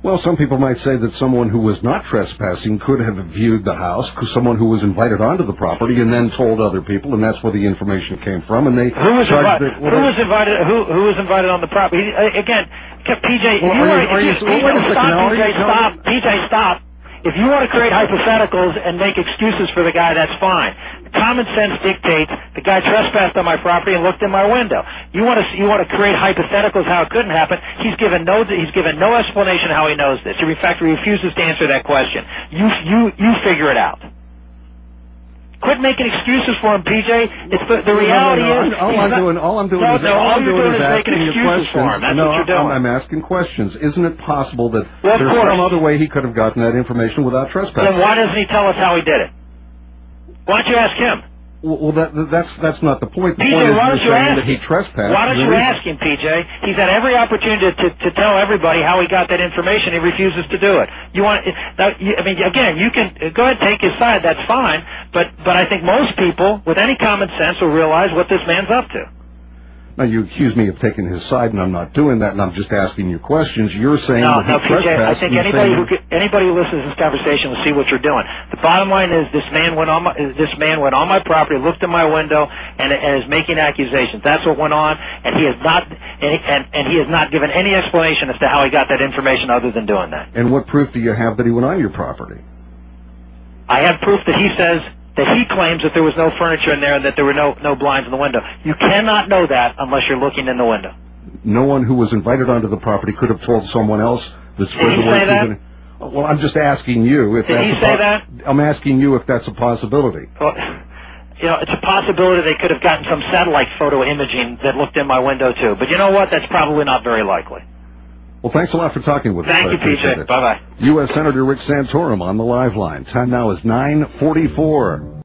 Well, some people might say that someone who was not trespassing could have viewed the house, someone who was invited onto the property and then told other people, and that's where the information came from. And they who was invited on the property? Again, PJ, PJ, stop. If you want to create hypotheticals and make excuses for the guy, that's fine. Common sense dictates the guy trespassed on my property and looked in my window. You want to create hypotheticals how it couldn't happen. He's given no explanation how he knows this. In fact, he refuses to answer that question. You figure it out. Quit making excuses for him, PJ. It's the reality is all I'm doing is asking you questions. That's what you're doing. I'm asking questions. Isn't it possible that there's some other way he could have gotten that information without trespassing? Then why doesn't he tell us how he did it? Why don't you ask him? Well, that's not the point. The PJ, point is why don't you ask that he trespassed. Why don't you ask him, PJ? He's had every opportunity to tell everybody how he got that information. He refuses to do it. Again, you can go ahead and take his side. That's fine. But I think most people with any common sense will realize what this man's up to. Now, you accuse me of taking his side, and I'm not doing that, and I'm just asking you questions. You're saying that he trespassed. I think anybody who listens to this conversation will see what you're doing. The bottom line is this man went on my property, looked in my window, and is making accusations. That's what went on, and he has not given any explanation as to how he got that information other than doing that. And what proof do you have that he went on your property? I have proof that he says that he claims that there was no furniture in there and that there were no blinds in the window. You cannot know that unless you're looking in the window. No one who was invited onto the property could have told someone else that spread the word. Did he say that? Well, I'm just asking you if Did he say that? I'm asking you if that's a possibility. Well, it's a possibility they could have gotten some satellite photo imaging that looked in my window too. But you know what? That's probably not very likely. Well, thanks a lot for talking with us. Thank you, PJ. Bye-bye. U.S. Senator Rick Santorum on the live line. Time now is 9:44.